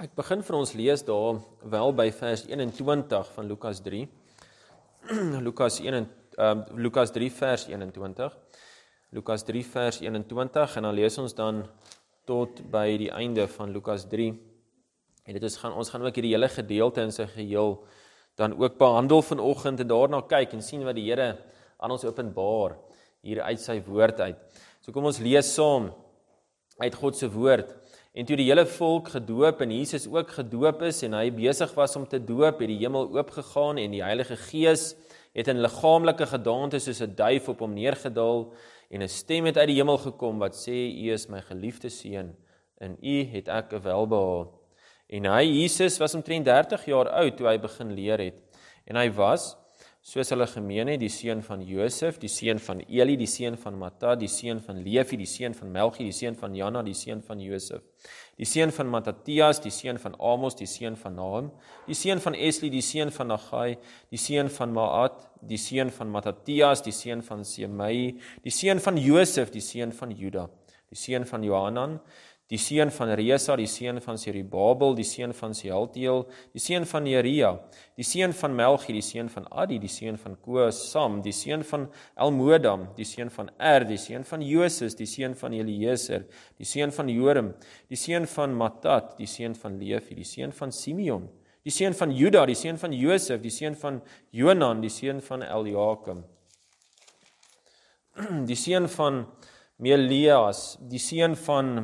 Ek begin vir ons lees daar wel by vers 21 van Lukas 3. Lukas 3 vers 21. Lukas 3 vers 21 en dan lees ons dan tot by die einde van Lukas 3. En ons gaan ook hierdie hele gedeelte in sy geheel dan ook behandel vanoggend en daarna kyk en sien wat die Here aan ons openbaar hier uit sy woord uit. So kom ons lees saam uit God se woord. En toe die hele volk gedoop en Jesus ook gedoop is en hy besig was om te doop, het die hemel oopgegaan en die Heilige Gees het in liggaamlike gedaante soos 'n duif op hom neergedaal en 'n stem het uit die hemel gekom wat sê, U is my geliefde seun, in U het ek 'n welbehae. En hy, Jesus, was omtrent 30 jaar oud toe hy begin leer het. En hy was, soos hulle gemeen het, die seun van Josef, die seun van Eli, die seun van Mattat, die seun van Levi, die seun van Melchi, die seun van Janna, die seun van Josef, die seun van Mattatias, die seun van Amos, die seun van Nahum, die seun van Esli, die seun van Nagai, die seun van Maat, die seun van Mattatias, die seun van Semei, die seun van Josef, die seun van Juda, die seun van Johanan, die seun van Resa, die seun van Serubabel, die seun van Sealtiel, die seun van Neria, die seun van Melchi, die seun van Adi, die seun van Kosam, die seun van Elmodam, die seun van die seun van Joses, die seun van Eliezer, die seun van Jorim, die seun van Mattat, die seun van Levi, die seun van Simeon, die seun van Juda, die seun van Josef, die seun van Jonan, die seun van Eliakim, die seun van Meleas, die seun van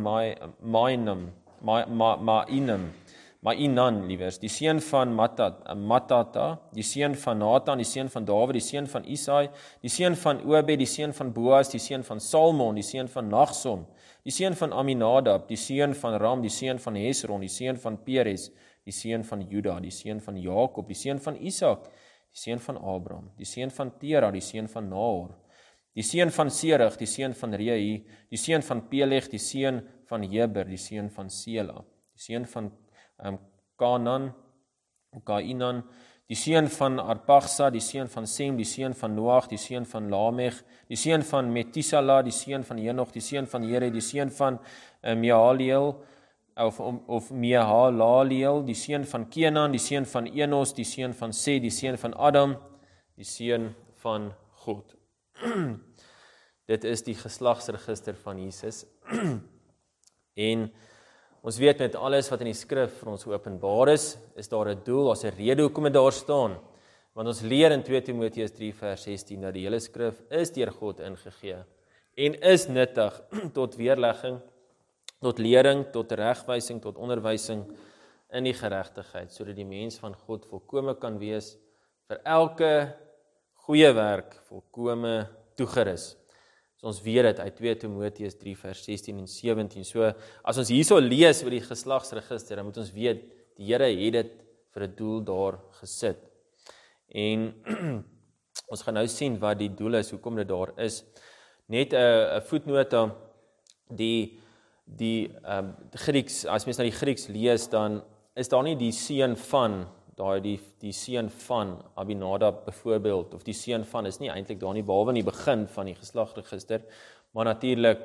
Mainan, liewers, die seun van Mattata, die seun van Nathan, die seun van Dawid, die seun van Isai, die seun van Obed, die seun van Boas, die seun van Salmon, die seun van Nachsom, die seun van Aminadab, die seun van Ram, die seun van Hesron, die seun van Peres, die seun van Juda, die seun van Jakob, die seun van Isak, die seun van Abraham, die seun van Tera, die seun van Nahor, die seun van Serug, die seun van Rei, die seun van Peleg, die seun van Heber, die seun van Sela, die seun van Kainan, die seun van Arpachsa, die seun van Sem, die seun van Noach, die seun van Lamech, die seun van Metusala, die seun van Henoch, die seun van Jared, die seun van Mehaleel, of Mehalaaleel, die seun van Kenan, die seun van Enos, die seun van Set, die seun van Adam, die seun van God. Dit is die geslagsregister van Jesus. En ons weet met alles wat in die skrif vir ons openbaar is daar 'n doel, daar's 'n rede hoekom dit daar staan. Want ons leer in 2 Timoteus 3 vers 16 dat die hele skrif is deur God ingegee en is nuttig tot weerlegging, tot lering, tot regwysing, tot onderwysing in die geregtigheid, sodat die mens van God volkome kan wees vir elke goeie werk, volkome toegerus. So ons weet dit uit 2 Timoteus 3 vers 16 en 17. So as ons hierso lees oor die geslagsregister, dan moet ons weet die Here het dit vir 'n doel daar gesit. En ons gaan nou sien wat die doel is, hoekom dit daar is. Net 'n voetnota, die Grieks, as mens na die Grieks lees, dan is daar nie die seun van die seun van Abinadab byvoorbeeld, of die seun van, is nie eintlik daar nie, behalwe in die begin van die geslagsregister, maar natuurlik,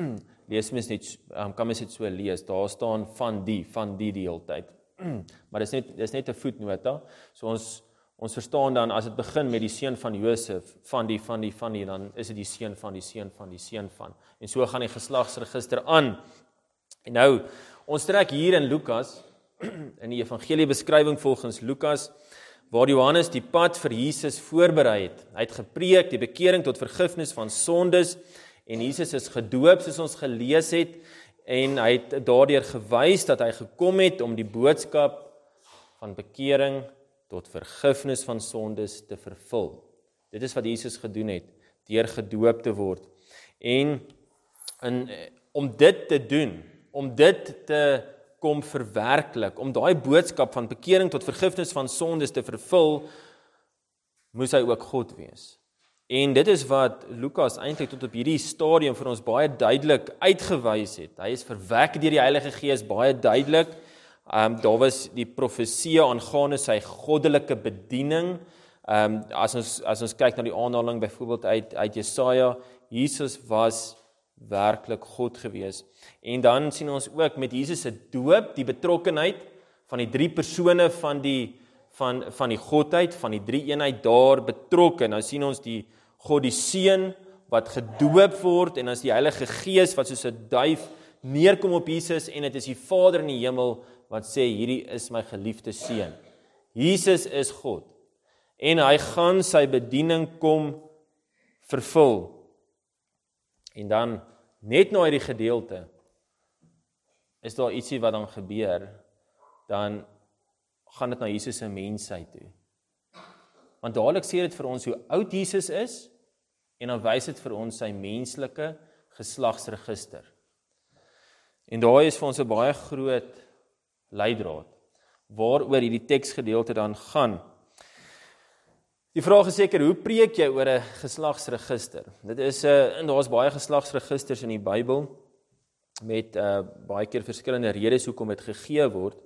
kan mens dit so lees, daar staan van die hele tyd. Maar dis net 'n voetnota, so ons verstaan dan, as dit begin met die seun van Josef, van die, dan is dit die seun van, die seun van, die seun van, en so gaan die geslagsregister aan. En nou, ons trek hier in Lukas, in die evangeliebeskrywing volgens Lukas, waar Johannes die pad vir Jesus voorberei het. Hy het gepreek, die bekering tot vergifnis van sondes, en Jesus is gedoop, soos ons gelees het, en hy het daardeur gewys dat hy gekom het om die boodskap van bekering tot vergifnis van sondes te vervul. Dit is wat Jesus gedoen het, deur gedoop te word. En om dit te doen, om dit te kom verwerklik, om daai boodskap van bekering tot vergifnis van sondes te vervul, moes hy ook God wees. En dit is wat Lukas eintlik tot op hierdie stadium vir ons baie duidelik uitgewys het. Hy is verwek deur die Heilige Gees baie duidelik. Daar was die profesie aangaande sy goddelike bediening. As ons kyk na die aanhaling byvoorbeeld uit Jesaja, Jesus was werklik God gewees. En dan sien ons ook met Jesus se doop die betrokkenheid van die 3 persone van die Godheid, van die 3 eenheid daar betrokke. Nou sien ons die God die Seun wat gedoop word, en dan is die Heilige Gees wat soos 'n duif neerkom op Jesus, en dit is die Vader in die hemel wat sê, hierdie is my geliefde Seun. Jesus is God, en hy gaan sy bediening kom vervul. En dan, net na hierdie gedeelte, is daar ietsie wat dan gebeur, dan gaan dit na Jesus se mensheid toe. Want dadelik sê dit vir ons hoe oud Jesus is, en dan wys dit vir ons sy menslike geslagsregister. En daai is vir ons 'n baie groot leidraad, waaroor hierdie teksgedeelte dan gaan. Die vraag is seker, hoe preek jy oor 'n geslagsregister? Dit is, en daar's baie geslagsregisters in die Bybel, met baie keer verskillende redes hoekom dit gegee word.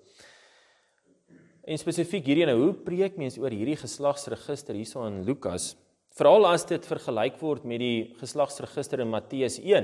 En spesifiek hierdie, hoe preek mens oor hierdie geslagsregister hierso in Lukas? Veral as dit vergelyk word met die geslagsregister in Matteus 1.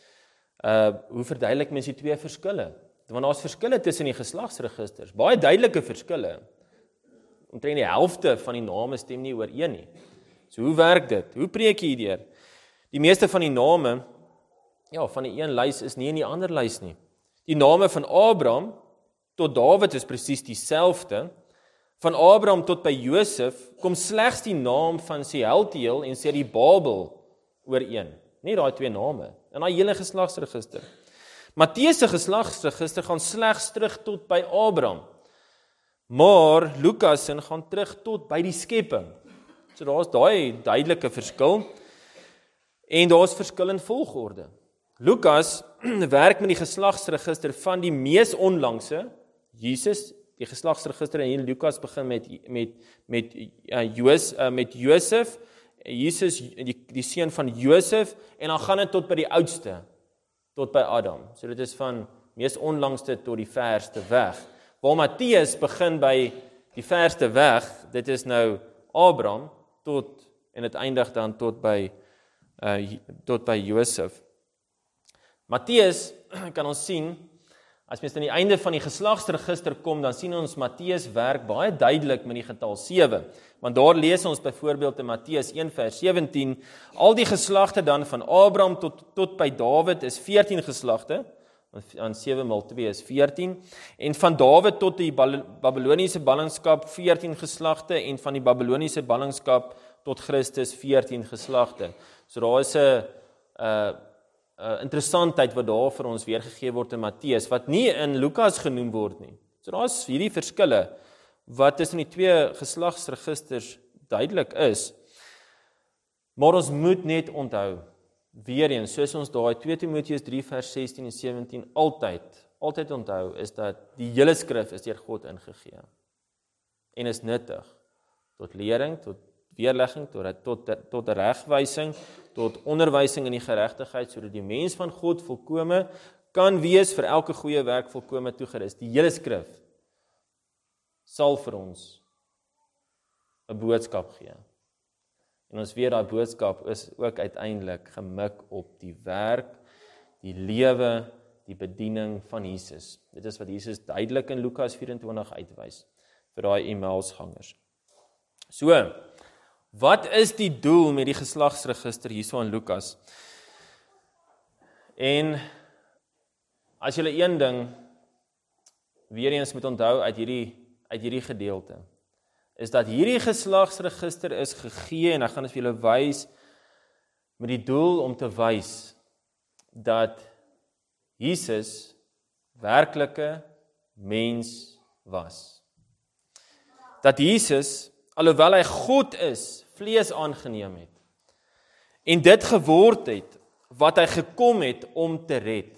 Hoe verduidelik mens die 2 verskille? Want daar's verskille tussen die geslagsregisters, baie duidelike verskille. Omtrent die helfte van die name stem nie ooreen nie. So hoe werk dit? Hoe preek jy hierdeur? Die meeste van die name, van die een lys is nie in die ander lys nie. Die name van Abraham tot Dawid is presies dieselfde. Van Abraham tot by Josef kom slegs die naam van Sealtiel en Serubabel ooreen. Nie daai 2 name in daai hele geslagsregister. Matteus se geslagsregister gaan slegs terug tot by Abraham. Maar Lukas gaan terug tot by die skepping. So daar's daai duidelike verskil. En daar's verskil in volgorde. Lukas werk met die geslagsregister van die mees onlangse, Jesus. Die geslagsregister in Lukas begin met Josef, Jesus, die seun van Josef, en dan gaan dit tot by die oudste, tot by Adam. So dit is van mees onlangste tot die verste weg. Waar Matteus begin by die verste weg, dit is nou Abraham, en dit eindig dan tot by Josef. Matteus, kan ons sien, as mens aan die einde van die geslagsregister kom, dan sien ons Matteus werk baie duidelik met die getal 7. Want daar lees ons byvoorbeeld in Matteus 1 vers 17, al die geslagte dan van Abraham tot by Dawid is 14 geslagte, want 7 maal 2 is 14, en van Dawid tot die Babyloniese ballingskap 14 geslagte, en van die Babyloniese ballingskap tot Christus 14 geslagte. So daar is 'n interessantheid wat daar vir ons weergegee word in Matteus, wat nie in Lukas genoem word nie. So daar is hierdie verskille, wat tussen die 2 geslagsregisters duidelik is, maar ons moet net onthou, weer eens, soos ons daai 2 Timoteus 3 vers 16 en 17 altyd onthou, is dat die hele skrif is deur God ingegee, en is nuttig, tot lering, tot weerlegging, tot regwysing, tot onderwysing in die geregtigheid, sodat die mens van God volkome kan wees vir elke goeie werk volkome toegerus. Die hele skrif sal vir ons 'n boodskap gee. En ons weet daai boodskap is ook uiteindelik gemik op die werk, die lewe, die bediening van Jesus. Dit is wat Jesus duidelik in Lukas 24 uitwys vir daai Emmausgangers. So, wat is die doel met die geslagsregister hierso in Lukas? En as julle een ding weer eens moet onthou uit hierdie gedeelte, is dat hierdie geslagsregister is gegee, en ek gaan dit vir julle wys, met die doel om te wys dat Jesus werklike mens was. Dat Jesus, alhoewel hy God is, vlees aangeneem het, en dit geword het, wat hy gekom het om te red.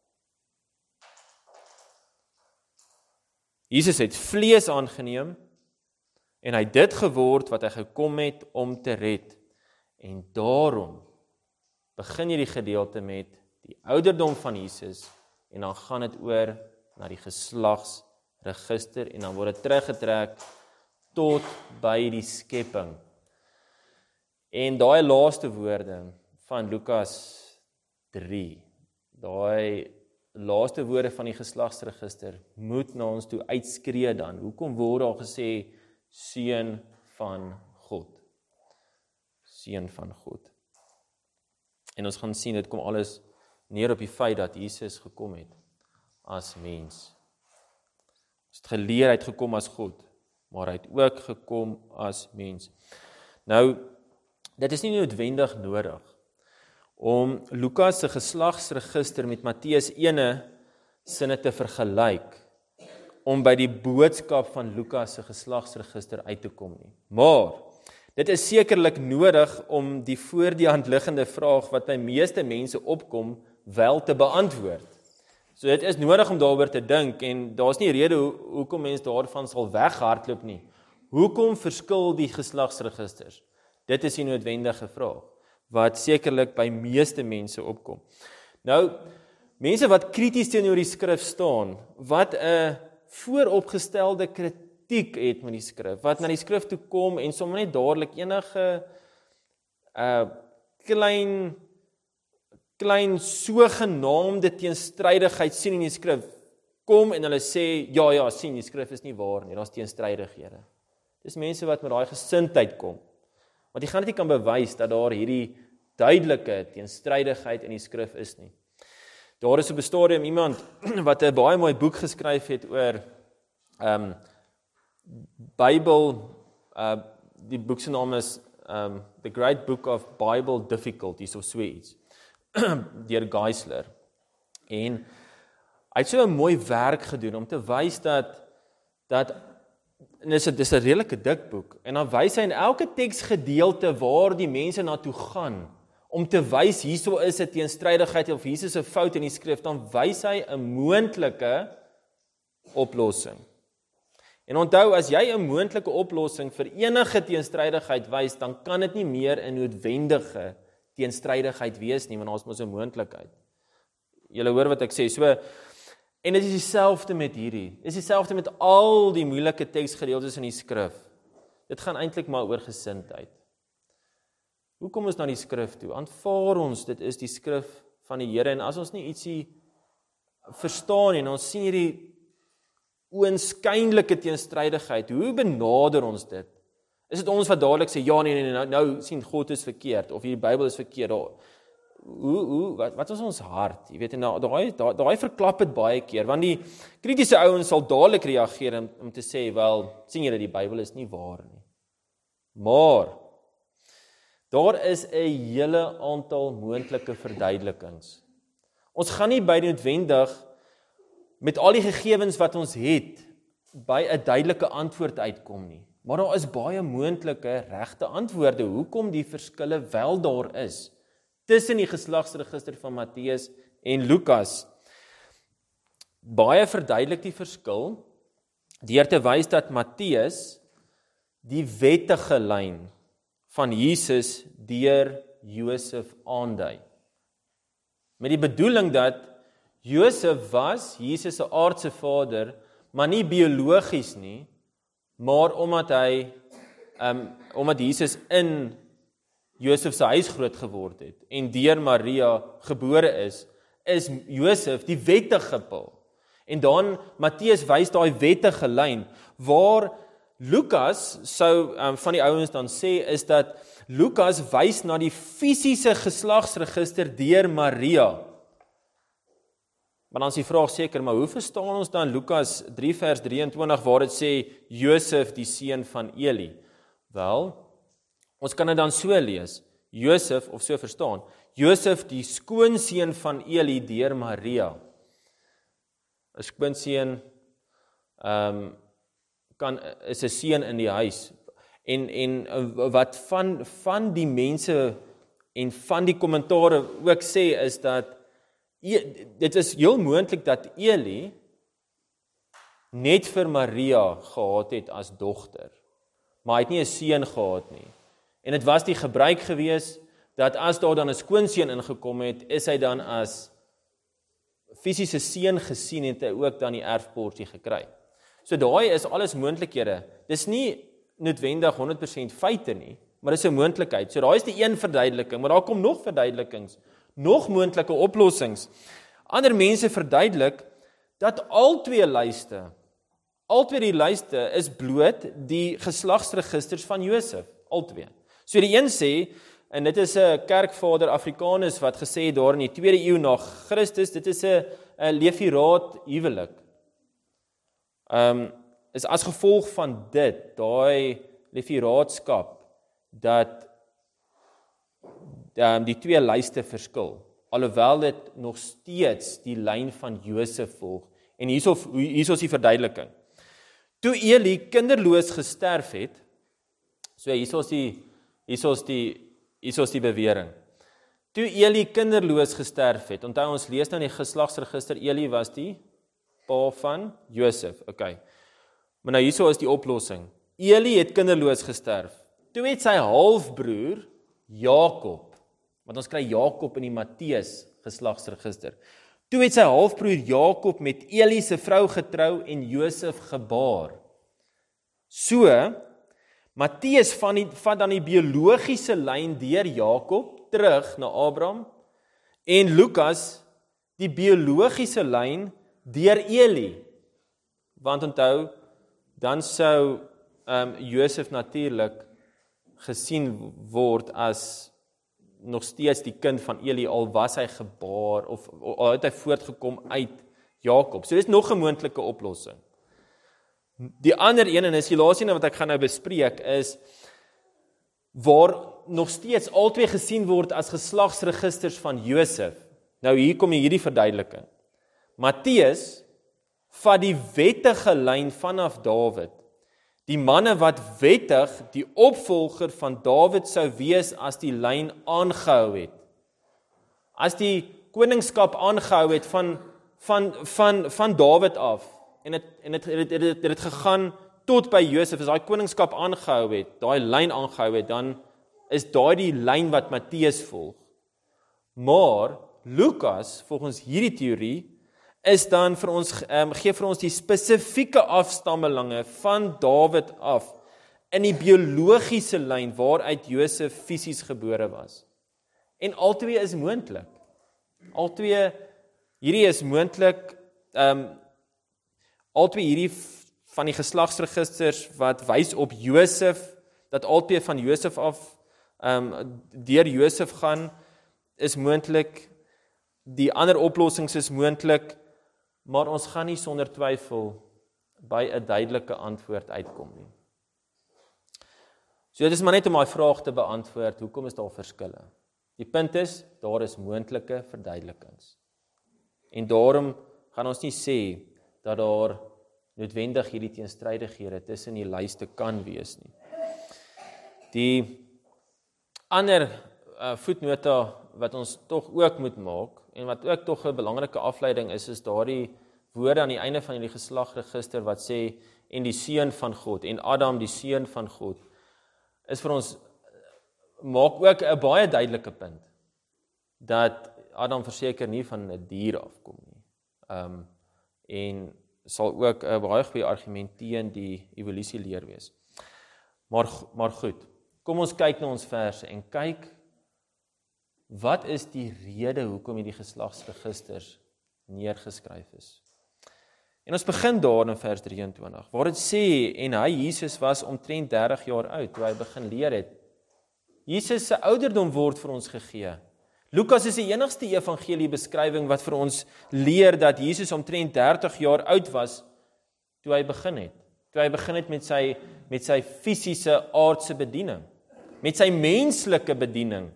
Jesus het vlees aangeneem, en hy het dit geword wat hy gekom het om te red. En daarom begin jy die gedeelte met die ouderdom van Jesus, en dan gaan dit oor na die geslagsregister, en dan word dit teruggetrek tot by die skepping. En daai laaste woorde van Lukas 3, daai laaste woorde van die geslagsregister moet na ons toe uitskree dan. Hoekom word daar gesê seun van God? Seun van God. En ons gaan sien, dit kom alles neer op die feit dat Jesus gekom het as mens. Ons het geleer, hy het gekom as God, maar hy het ook gekom as mens. Nou, dit is nie noodwendig nodig om Lukas se geslagsregister met Matteus 1 sinne te vergelyk, om by die boodskap van Lukas se geslagsregister uit te kom nie. Maar, dit is sekerlik nodig om die voor die hand liggende vraag wat by meeste mense opkom, wel te beantwoord. So dit is nodig om daaroor te dink, en daar is nie rede hoekom mense daarvan sal weghardloop nie. Hoekom verskil die geslagsregisters? Dit is die noodwendige vraag, wat sekerlik by meeste mense opkom. Nou, mense wat krities teenoor die skrif staan, wat 'n vooropgestelde kritiek het met die skrif, wat na die skrif toe kom en sommer net dadelik enige klein sogenaamde teenstrydigheid sien in die skrif, kom en hulle sê, ja, sien, die skrif is nie waar nie, daar's teenstrydighede. Dis mense wat met daai gesindheid kom. Want jy gaan net nie kan bewys dat daar hierdie duidelike teenstrydigheid in die skrif is nie. Daar is op 'n stadium iemand wat 'n baie mooi boek geskryf het oor Bybel, die boek se naam is The Great Book of Bible Difficulties of so iets, deur Geisler. En hy het so 'n mooi werk gedoen om te wys dat en dis 'n redelike dik boek, en dan wys hy in elke teksgedeelte waar die mense na toe gaan, om te wys hierso is 'n teenstrydigheid of hierso is 'n fout in die skrif, dan wys hy 'n moontlike oplossing. En onthou, as jy 'n moontlike oplossing vir enige teenstrydigheid wys, dan kan dit nie meer 'n noodwendige teenstrydigheid wees nie, want ons mos 'n moontlikheid. Julle hoor wat ek sê, so, en dit is dieselfde met hierdie, dit is dieselfde met al die moeilike teksgedeeltes in die skrif. Dit gaan eintlik maar oor gesindheid. Hoe kom ons na die skrif toe? Aanvaar ons, dit is die skrif van die Here, en as ons nie ietsie verstaan en ons sien hierdie oënskynlike teenstrydigheid, hoe benader ons dit? Is dit ons wat dadelik sê, ja, nee, nou sien God is verkeerd, of die Bybel is verkeerd, wat is ons hart? Jy weet, en daai verklap het baie keer, want die kritiese ouens sal dadelik reageer om te sê, wel, sien julle, die Bybel is nie waar nie. Maar, daar is 'n hele aantal moontlike verduidelikings. Ons gaan nie by noodwendig met al die gegevens wat ons het, by 'n duidelike antwoord uitkom nie. Maar daar is baie moontlike regte antwoorde, hoekom die verskille wel daar is, tussen die geslagsregister van Matteus en Lukas. Baie verduidelik die verskil, deur te wys dat Matteus die wettige lyn van Jesus deur Josef aandui. Met die bedoeling dat Josef was Jesus se aardse vader, maar nie biologies nie, maar omdat Jesus in Josef se huis groot geword het en deur Maria gebore is Josef die wettige pa. En dan Matteus wys daai wettige lyn, waar Lukas sou van die ouens dan sê, is dat Lukas wys na die fisiese geslagsregister deur Maria. Maar dan is die vraag seker, maar hoe verstaan ons dan Lukas 3 vers 23 waar dit sê Josef die seun van Eli? Wel, ons kan dit dan so lees, Josef, of so verstaan, Josef die skoonseun van Eli deur Maria. 'n Skoonseun is 'n seun in die huis. En wat van die mense en van die kommentare ook sê, is dat dit is heel moontlik dat Eli net vir Maria gehad het as dogter, maar hy het nie 'n seun gehad nie. En dit was die gebruik gewees, dat as daar dan 'n skoonseun ingekom het, is hy dan as fisiese seun gesien, en hy ook dan die erfporsie gekry. So daai is alles moontlikhede. Dis nie noodwendig 100% feite nie, maar dis 'n moontlikheid. So daai is die een verduideliking, maar daar kom nog verduidelikings, nog moontlike oplossings. Ander mense verduidelik dat al twee die lyste is bloot die geslagsregisters van Josef, al twee. So die een sê, en dit is 'n kerkvader Afrikanus wat gesê het daar in die 2de eeu na Christus, dit is 'n leviraat huwelik. Is as gevolg van dit, daai leviraatskap, dat die twee lyste verskil, alhoewel dit nog steeds die lyn van Josef volg. En hier is die verduideliking. Toe Eli kinderloos gesterf het, so hier is die bewering. Toe Eli kinderloos gesterf het, onthou ons lees nou in die geslagsregister, Eli was die pa van Josef, okay. Maar nou hier is die oplossing. Eli het kinderloos gesterf. Toe het sy halfbroer, Jakob, want ons kry Jakob in die Matteus geslagsregister. Toe het sy halfbroer Jakob met Eli se vrou getrou en Josef gebaar. So, Matteus vat dan die biologiese lyn deur Jakob terug na Abraham en Lukas die biologiese lyn deur Eli. Want onthou, dan sou Josef natuurlik gesien word as nog steeds die kind van Eli, al was hy gebaar of al het hy voortgekom uit Jakob. So dis nog 'n moontlike oplossing. Die ander een, en is die laaste een wat ek gaan nou bespreek, is waar nog steeds albei gesien word as geslagsregisters van Josef. Nou hier kom hierdie verduideliking. Matteus vat die wettige lyn vanaf Dawid. Die manne wat wettig die opvolger van Dawid sou wees as die lyn aangehou het. As die koningskap aangehou het van Dawid af, en het gegaan tot by Josef, as daai koningskap aangehou het, daai lyn aangehou het, dan is daai die lyn wat Matteus volg. Maar Lukas, volgens hierdie teorie, is dan vir ons, gee vir ons die spesifieke afstammelinge van Dawid af, in die biologiese lyn waaruit Josef fisies gebore was. En albei is moontlik. Hierdie is moontlik, albei hierdie van die geslagsregisters wat wys op Josef, dat albei van Josef af, deur Josef gaan, is moontlik. Die ander oplossings is moontlik, maar ons gaan nie sonder twyfel by 'n duidelike antwoord uitkom nie. So dit is maar net om daai vraag te beantwoord, hoekom is daar verskille? Die punt is, daar is moontlike verduidelikings. En daarom gaan ons nie sê dat daar noodwendig hierdie teenstrydighede tussen die lyste kan wees nie. Die ander voetnota wat ons tog ook moet maak, en wat ook tog 'n belangrike afleiding is daardie woorde aan die einde van die geslagregister wat sê, en die seun van God, en Adam die seun van God, is vir ons, maak ook 'n baie duidelike punt, dat Adam verseker nie van 'n dier afkom nie. En sal ook 'n baie goeie argument teen die evolusieleer wees. Maar goed, kom ons kyk na ons verse en kyk, wat is die rede hoekom hierdie geslagsregisters neergeskryf is? En ons begin daar in vers 23, waar dit sê, en hy, Jesus, was omtrent 30 jaar oud, toe hy begin leer het. Jesus se ouderdom word vir ons gegee. Lukas is die enigste evangelie beskrywing wat vir ons leer dat Jesus omtrent 30 jaar oud was, toe hy begin het. Toe hy begin het met sy fisiese aardse bediening, met sy menslike bediening.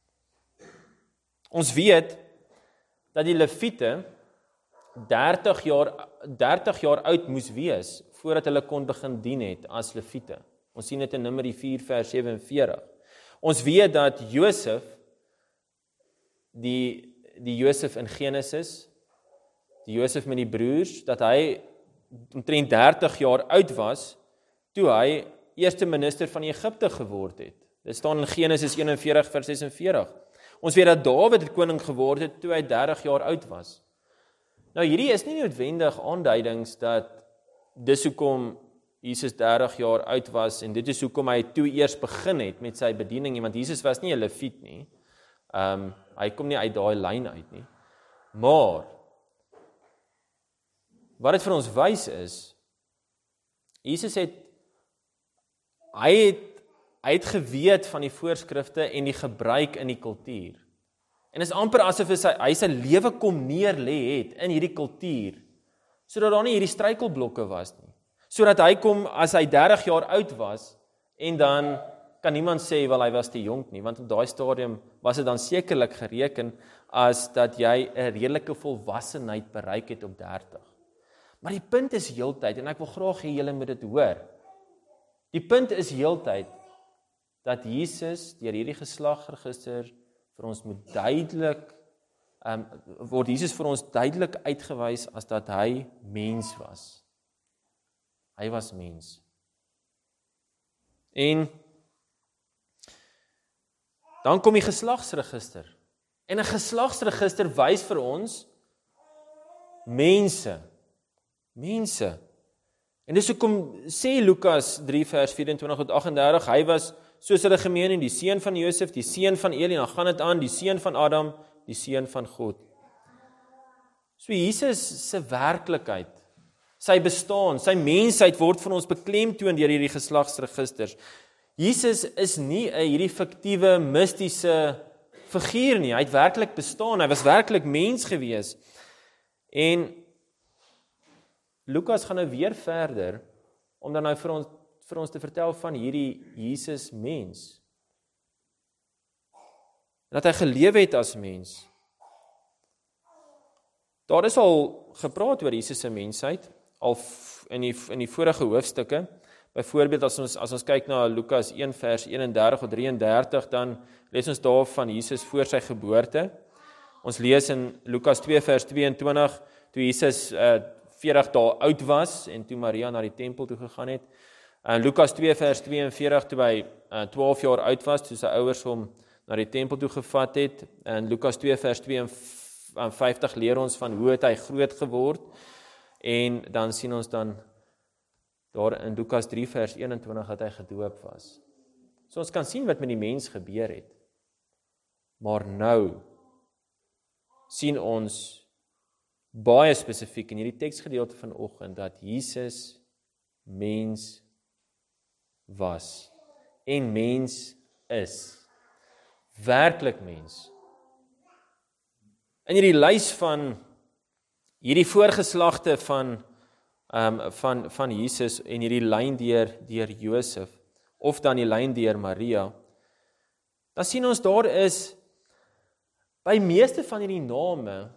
Ons weet dat die Lewiete 30 jaar oud moes wees voordat hulle kon begin dien het as Lewiete. Ons sien dit in Numeri 4 vers 47. Ons weet dat Josef, die Josef in Genesis, die Josef met die broers, dat hy omtrent 30 jaar oud was toe hy eerste minister van Egipte geword het. Dit staan in Genesis 41 vers 46. Ons weet dat Dawid het koning geword het toe hy 30 jaar oud was. Nou hierdie is nie noodwendig aanduidings dat dis hoekom Jesus 30 jaar oud was en dit is hoekom hy toe eers begin het met sy bediening, want Jesus was nie 'n Lewiet nie. Hy kom nie uit daai lyn uit nie. Maar wat dit vir ons wys is, Jesus hy het geweet van die voorskrifte en die gebruik in die kultuur. En is amper asof hy sy lewe kom neerlê het in hierdie kultuur, sodat daar nie hierdie struikelblokke was nie. Sodat hy kom as hy 30 jaar oud was, en dan kan niemand sê, wel hy was te jonk nie, want op daai stadium was dit dan sekerlik gereken as dat jy 'n redelike volwassenheid bereik het op 30. Maar die punt is heeltyd, en ek wil graag hê julle moet dit hoor. Die punt is heeltyd dat Jesus deur hierdie geslagregister vir ons moet duidelik word Jesus vir ons duidelik uitgewys as dat hy mens was. Hy was mens. En dan kom die geslagsregister. En 'n geslagsregister wys vir ons mense. En dis hoekom sê Lukas 3 vers 24 tot 38, hy was soos hulle gemeen en die seun van Josef, die seun van Eli, dan gaan dit aan, die seun van Adam, die seun van God. So Jesus se werklikheid, sy bestaan, sy mensheid word vir ons beklemtoon deur hierdie geslagsregisters. Jesus is nie 'n hierdie fiktiewe, mistiese figuur nie, hy het werklik bestaan, hy was werklik mens gewees. En Lukas gaan nou weer verder, om dan nou vir ons te vertel van hierdie Jesus mens. Dat hy gelewe het as mens. Daar is al gepraat oor Jesus se mensheid, al in die vorige hoofstukke. Byvoorbeeld as ons kyk na Lukas 1 vers 31 of 33, dan lees ons daar van Jesus voor sy geboorte. Ons lees in Lukas 2 vers 22, toe Jesus 40 dae oud was, en toe Maria na die tempel toe gegaan het. Lukas 2 vers 42, toe hy 12 jaar oud was, toe sy ouers hom na die tempel toe gevat het. En Lukas 2 vers 52 leer ons van hoe het hy groot geword. En dan sien ons dan daar in Lukas 3 vers 21 dat hy gedoop was. So ons kan sien wat met die mens gebeur het. Maar nou sien ons baie spesifiek in hierdie teksgedeelte vanoggend dat Jesus mens was en mens is. Werklik mens. In hierdie lys van hierdie voorgeslagte van Jesus en hierdie lyn deur Josef, of dan die lyn deur Maria, dan sien ons daar is, by meeste van hierdie name,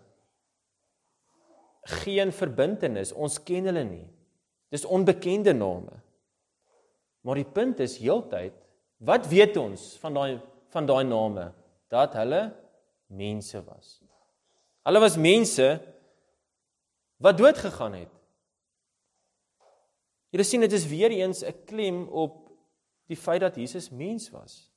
geen verbintenis, ons ken hulle nie. Dis onbekende name. Maar die punt is heeltyd, wat weet ons van daai name? Dat hulle mense was. Hulle was mense wat dood gegaan het. Julle sien, dit is weer eens 'n klem op die feit dat Jesus mens was.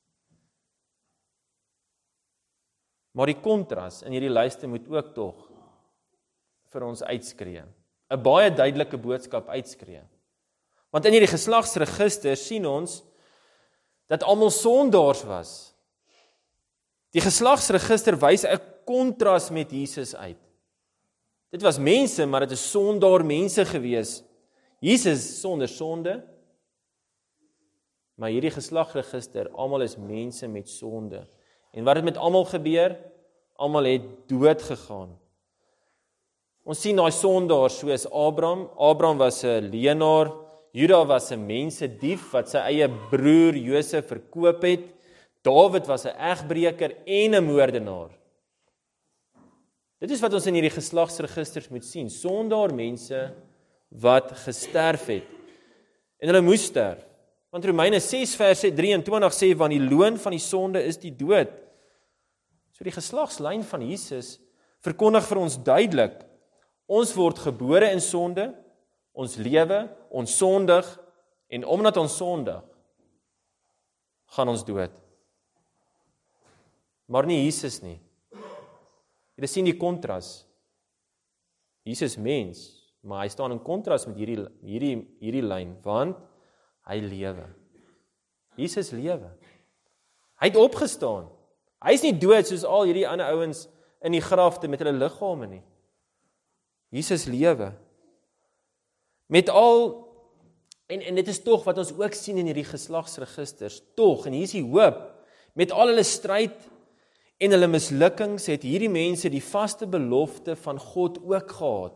Maar die kontras in hierdie lyste moet ook tog vir ons uitskree. 'n Baie duidelike boodskap uitskree. Want in hierdie geslagsregister sien ons dat almal sondaars was. Die geslagsregister wys 'n kontras met Jesus uit. Dit was mense, maar dit is sondaar mense gewees. Jesus sonder sonde, maar hierdie geslagsregister, almal is mense met sonde. En wat het met almal gebeur? Almal het dood gegaan. Ons sien daai sondaars soos Abraham was 'n leienaar, Juda was 'n mensedief wat sy eie broer Josef verkoop het, Dawid was 'n egbreker en 'n moordenaar. Dit is wat ons in hierdie geslagsregisters moet sien, sondaar mense wat gesterf het. En hulle moes sterf. Want Romeine 6 vers 23 sê, want die loon van die sonde is die dood. So die geslagslyn van Jesus verkondig vir ons duidelik, ons word gebore in sonde, ons lewe, ons sondig, en omdat ons sondig, gaan ons dood. Maar nie Jesus nie. Jy sien die kontras. Jesus mens, maar hy staan in kontras met hierdie lyn, want hy lewe. Jesus lewe. Hy het opgestaan. Hy is nie dood soos al hierdie ander ouens in die grafte met hulle liggame nie. Jesus lewe. Met al, en dit is tog wat ons ook sien in hierdie geslagsregisters, tog, en hier is die hoop, met al hulle stryd en hulle mislukkings, het hierdie mense die vaste belofte van God ook gehad.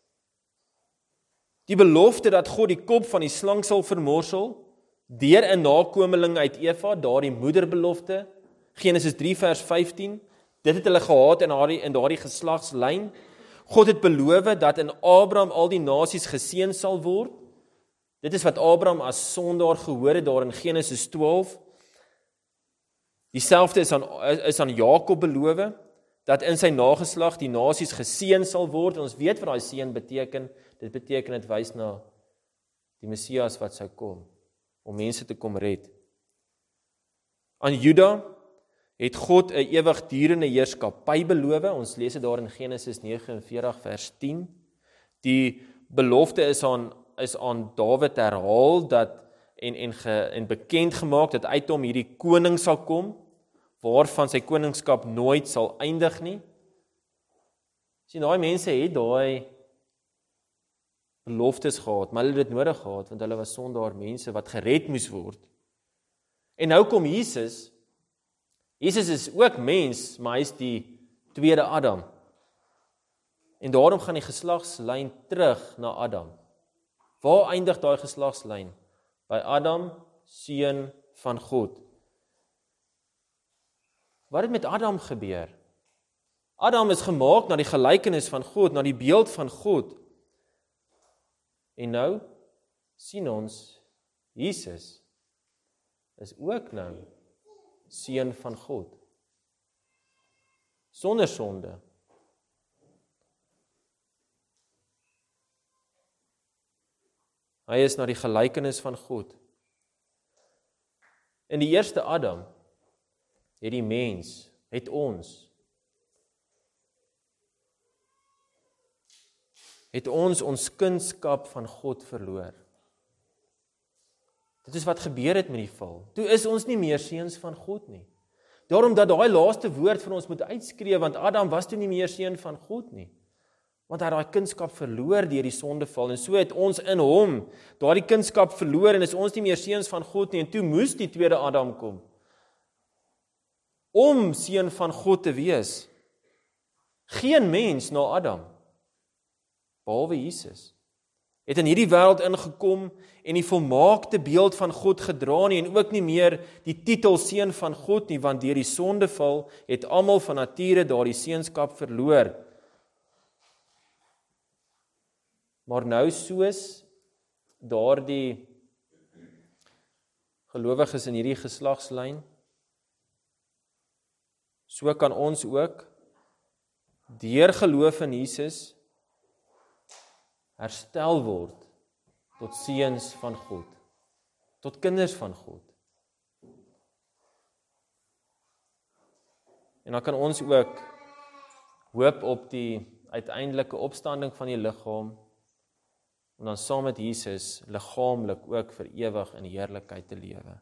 Die belofte dat God die kop van die slang sal vermorsel, deur 'n nakomeling uit Eva, daardie moederbelofte, Genesis 3 vers 15, dit het hulle gehad in daardie geslagslyn. God het beloof dat in Abraham al die nasies geseën sal word. Dit is wat Abraham as sondaar gehoor het daar in Genesis 12. Dieselfde is aan Jakob beloof, dat in sy nageslag die nasies geseën sal word. En ons weet wat daai seën beteken. Dit beteken, dit wys na die Messias wat sou kom, om mense te kom red. Aan Juda het God 'n ewigdurende heerskappy beloof. Ons lees dit daar in Genesis 49 vers 10. Die belofte is aan Dawid herhaal en bekend gemaak dat uit hom hierdie koning sal kom, waarvan sy koningskap nooit sal eindig nie. Sien, daai mense het daai beloftes gehad, maar hulle het dit nodig gehad, want hulle was sondaar mense wat gered moes word. En nou kom Jesus. Jesus is ook mens, maar hy is die tweede Adam. En daarom gaan die geslagslyn terug na Adam. Waar eindig daai geslagslyn? By Adam, seun van God. Wat het met Adam gebeur? Adam is gemaak na die gelykenis van God, na die beeld van God. En nou sien ons, Jesus is ook nou seun van God. Sonder sonde. Hy is na die gelykenis van God. In die eerste Adam het die mens, het ons kunskap van God verloor. Dit is wat gebeur het met die val. Toe is ons nie meer seuns van God nie. Daarom dat daai laaste woord vir ons moet uitskree, want Adam was toe nie meer seun van God nie. Want hy het daai kunskap verloor deur die sondeval, en so het ons in hom daardie kunskap verloor, en is ons nie meer seuns van God nie, en toe moes die tweede Adam kom, om seun van God te wees. Geen mens na Adam, behalwe Jesus, het in hierdie wêreld ingekom en die volmaakte beeld van God gedra nie, en ook nie meer die titel seun van God nie, want deur die sondeval het almal van nature daardie seunskap verloor. Maar nou soos daardie gelowiges in hierdie geslagslyn, so kan ons ook deur geloof in Jesus herstel word tot seuns van God, tot kinders van God. En dan kan ons ook hoop op die uiteindelike opstanding van die liggaam, om dan saam met Jesus liggaamlik ook vir ewig in heerlikheid te lewe.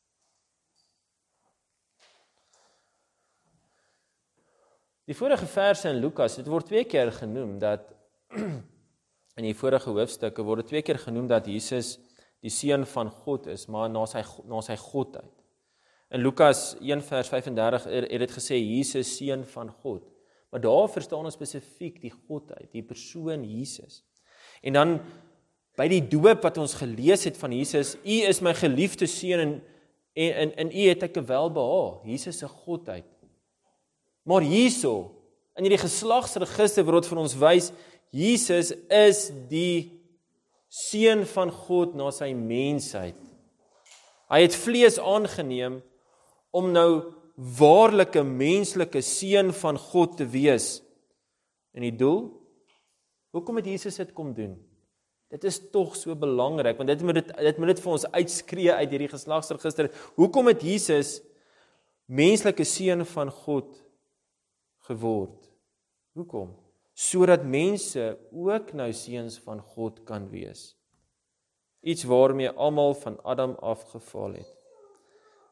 Die vorige verse in Lukas, dit word 2 keer genoem dat in die vorige hoofstukke word dit 2 keer genoem dat Jesus die seun van God is, maar na sy godheid. In Lukas 1 vers 35 het dit gesê Jesus seun van God. Maar daar verstaan ons spesifiek die godheid, die persoon Jesus. En dan by die doop wat ons gelees het van Jesus, U is my geliefde seun en U het ek welbehaag, Jesus se godheid. Maar hierso, in hierdie geslagsregister word vir ons wys, Jesus is die seun van God na sy mensheid. Hy het vlees aangeneem om nou waarlike menslike seun van God te wees. En die doel? Hoekom het Jesus dit kom doen? Dit is tog so belangrik, want dit moet dit vir ons uitskree uit hierdie geslagsregister. Hoekom het Jesus menslike seun van God geword? Hoekom? Sodat mense ook nou seuns van God kan wees. Iets waarmee almal van Adam afgeval het.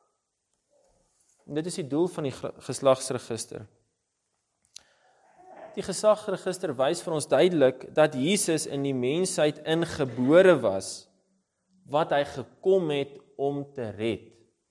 En dit is die doel van die geslagsregister. Die geslagsregister wys vir ons duidelik dat Jesus in die mensheid ingebore was, wat hy gekom het om te red.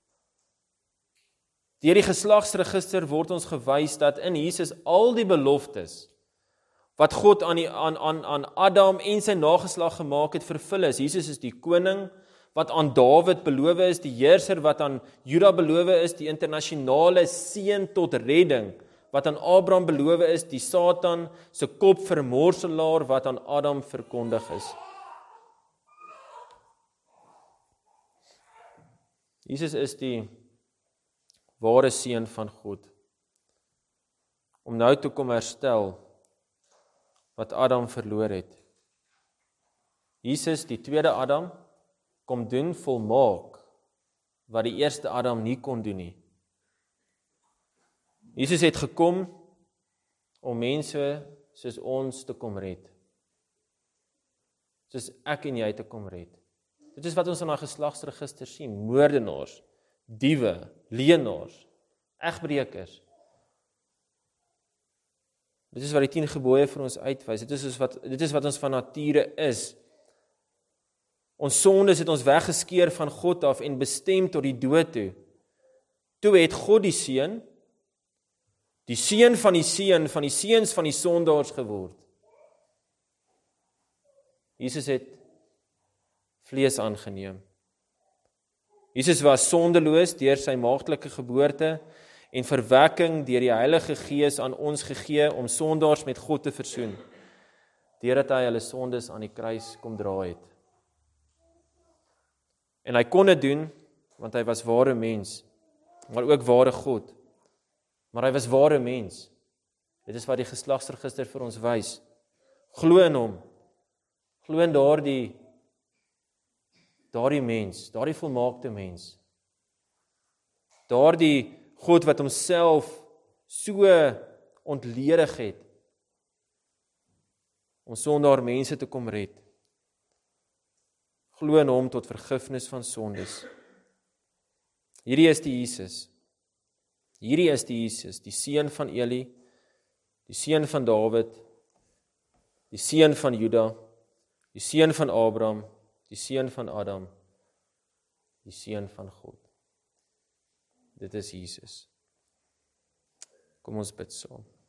Deur die geslagsregister word ons gewys dat in Jesus al die beloftes wat God aan Adam en sy nageslag gemaak het, vervul is. Jesus is die koning wat aan Dawid beloof is, die heerser wat aan Juda beloof is, die internasionale seun tot redding wat aan Abraham beloof is, die Satan se kop vermorselaar wat aan Adam verkondig is. Jesus is die ware seun van God, om nou te kom herstel wat Adam verloor het. Jesus, die tweede Adam, kom doen volmaak wat die eerste Adam nie kon doen nie. Jesus het gekom om mense soos ons te kom red. Soos ek en jy te kom red. Dit is wat ons in die geslagsregister sien, moordenaars, diewe, leenaars, egbreekers. Dit is wat die 10 gebooie vir ons uitwys. Dit is wat ons van nature is. Ons sondes het ons weggeskeer van God af en bestem tot die dood toe. Toe het God die seun van die seuns van die sondaars geword. Jesus het vlees aangeneem. Jesus was sondeloos deur sy maagdelike geboorte en verwekking deur die Heilige Gees aan ons gegee om sondaars met God te versoen, deurdat hy hulle sondes aan die kruis kom dra het. En hy kon dit doen, want hy was ware mens, maar ook ware God. Maar hy was ware mens. Dit is wat die geslagsregister vir ons wys. Glo in hom. Glo in daardie mens, daardie volmaakte mens. Daardie God wat homself so ontledig het om sondaar mense te kom red. Glo in hom tot vergifnis van sondes. Hierdie is die Jesus. Hierdie is die Jesus, die seun van Eli, die seun van Dawid, die seun van Juda, die seun van Abraham, die seun van Adam, die seun van God. Dit is Jesus. Kom ons bid saam.